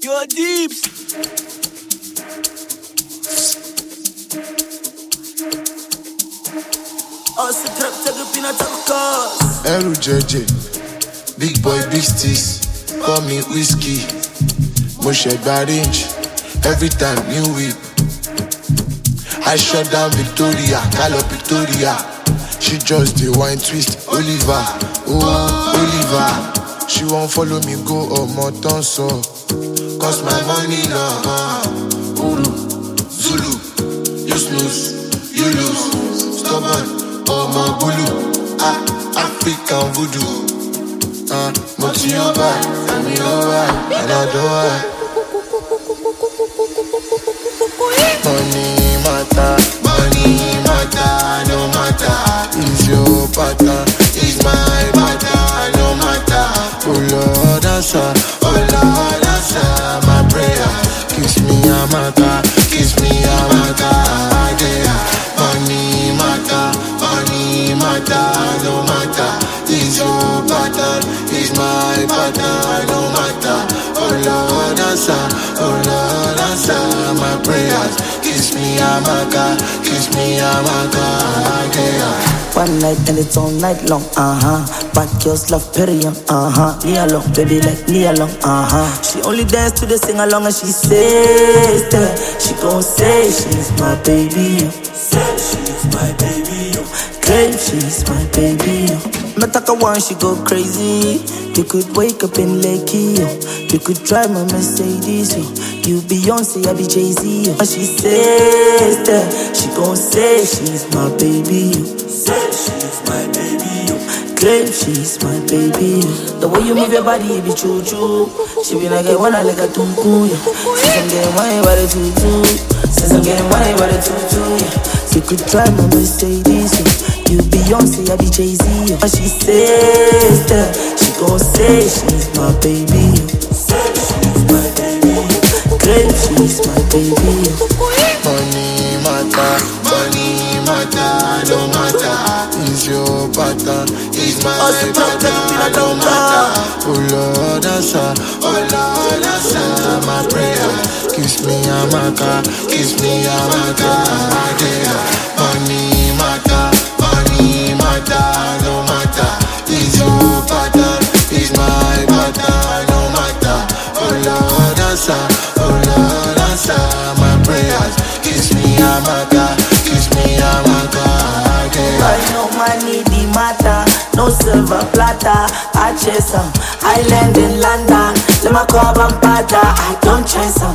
Yo, Deeps. Also trap take a peanut of course. Eru JJ, big boy, big sticks. Call me whiskey. Moshe range. Every time new week. I shut down Victoria, call up Victoria. She just the wine twist, Oliver, oh Oliver. She won't follow me go or more so. Cause my money long. Uru, Zulu, you snooze, you lose. Stubborn, oh my bulu. African voodoo. Moti over, me over, and I do it. Money matter, no matter. It's your pattern, it's my pattern, no matter. Oh Lord, answer, my prayer. Kiss me a matter, yeah. Money matter, no matter. It's your pattern, it's my pattern, no matter. Oh Lord, answer my prayers. Kiss me a maca, yeah. One night and it's all night long, Bad girls love period, Me along, baby, like me along, She only dance to the sing along and she says that she gon' say she's my baby, say she's my baby, claim she's my baby, Mataka one, she go crazy. You could wake up in Lakey, You could drive my Mercedes, You Beyonce, I be Jay-Z, And she says that she gon' say she's my baby, say she's my baby, claim she's my baby. The way you move your body, it be choo-choo. She be like a one, I like a tunku, Since I'm getting money by the tutu, You could drive my Mercedes, You Beyonce, I be Jay-Z, And she says that she gon' say she's my baby, say she's my baby, claim she's my baby. Money matter, no matter. It's your pattern, it's my pattern, no matter. Oh Lord, answer my prayer. Kiss me a maca, yeah. Money matter, no matter. It's your pattern, it's my pattern, no matter. Oh Lord, answer my prayers. Kiss me a maca, yeah. I know money the matter, no silver platter. I chase 'em, I land in London. Let my call Bampada, I don't chase 'em.